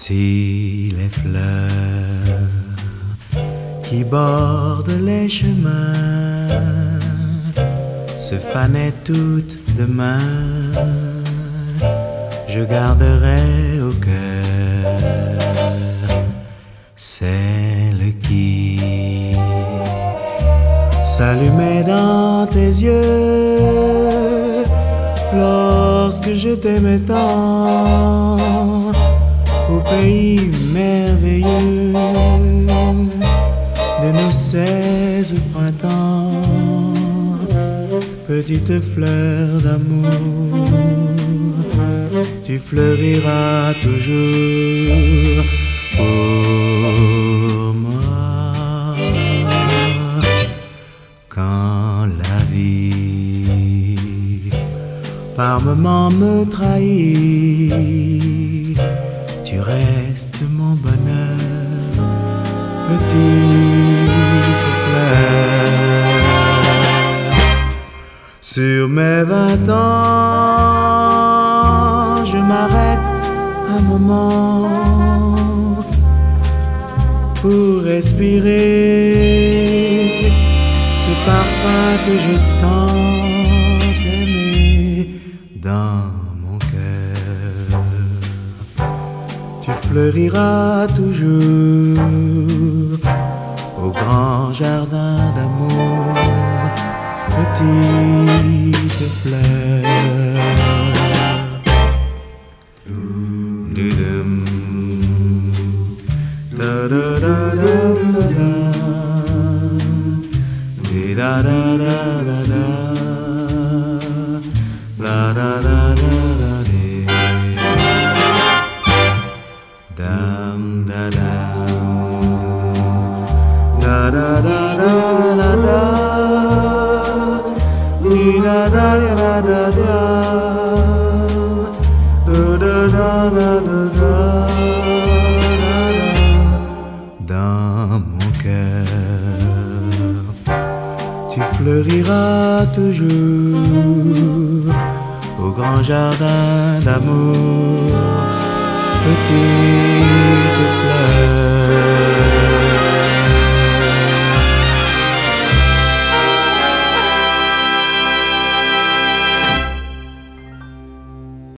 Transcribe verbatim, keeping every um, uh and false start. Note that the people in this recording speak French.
Si les fleurs qui bordent les chemins se fanaient toutes demain, je garderai au cœur celle qui s'allumait dans tes yeux lorsque je t'aimais tant au pays merveilleux de nos seize printemps. Petite fleur d'amour, tu fleuriras toujours pour moi. Quand la vie par moments me trahit, tu restes mon bonheur, petite fleur. Sur mes vingt ans, je m'arrête un moment pour respirer ce parfum que j'ai tant aimé dans mon cœur. Tu fleuriras toujours au grand jardin d'amour, petite fleur. Da da da da da da, da da da da da, la da da da da da, dam da dam, da da da da da da, da da da da da, da da da da da. Dans mon cœur, tu fleuriras toujours au grand jardin d'amour, petite fleur.